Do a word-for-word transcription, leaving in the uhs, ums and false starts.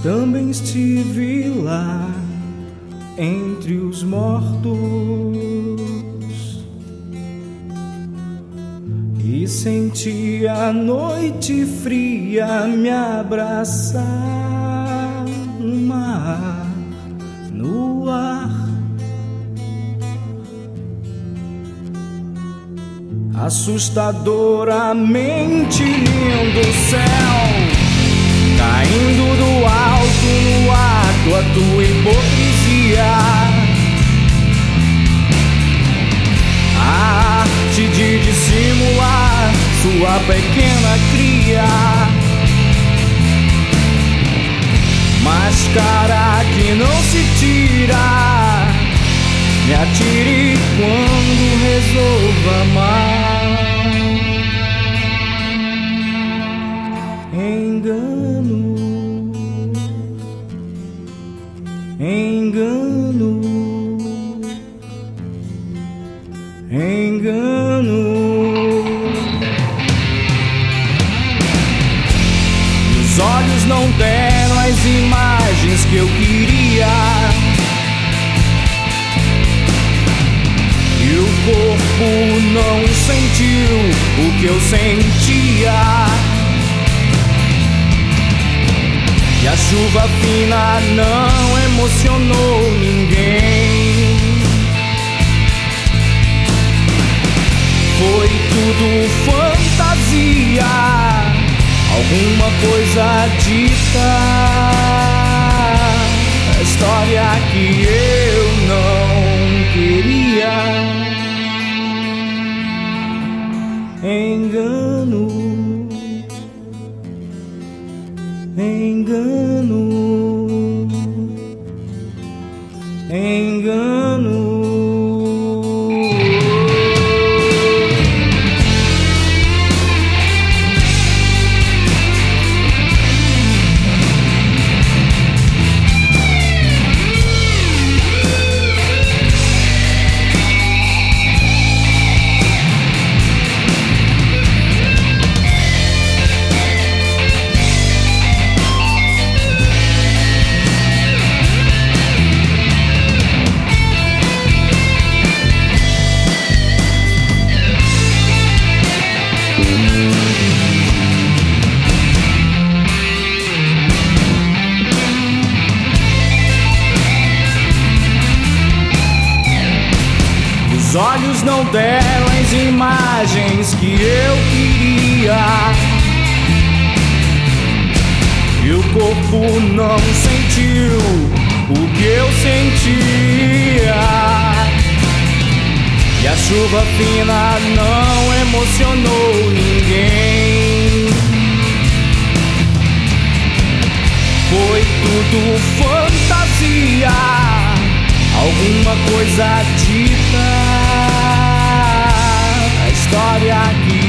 Também estive lá entre os mortos e senti a noite fria me abraçar no mar, no ar. Assustadoramente lindo céu, caindo do alto no ato a tua hipocrisia. A arte de dissimular sua pequena cria, máscara que não se tira. Me atire quando resolva amar. Engano, engano, engano. Os olhos não deram as imagens que eu queria, e o corpo não sentiu o que eu sentia. E a chuva fina não emocionou ninguém. Foi tudo fantasia, alguma coisa dita, a história que eu não queria. Engano, engano, engano. Os olhos não deram as imagens que eu queria, e o corpo não sentiu o que eu sentia. E a chuva fina não emocionou ninguém. Foi tudo fantasia, alguma coisa dita, a história que